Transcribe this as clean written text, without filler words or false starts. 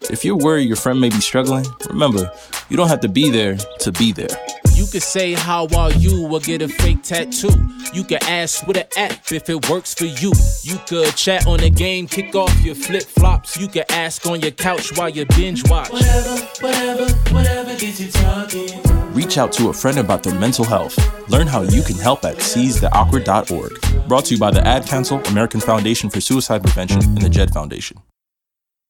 If you're worried your friend may be struggling, remember, you don't have to be there to be there. You could say, how are you, or get a fake tattoo. You could ask with an app if it works for you. You could chat on the game, kick off your flip-flops. You could ask on your couch while you binge watch. Whatever gets you talking. Reach out to a friend about their mental health. Learn how you can help at seizetheawkward.org. Brought to you by the Ad Council, American Foundation for Suicide Prevention, and the JED Foundation.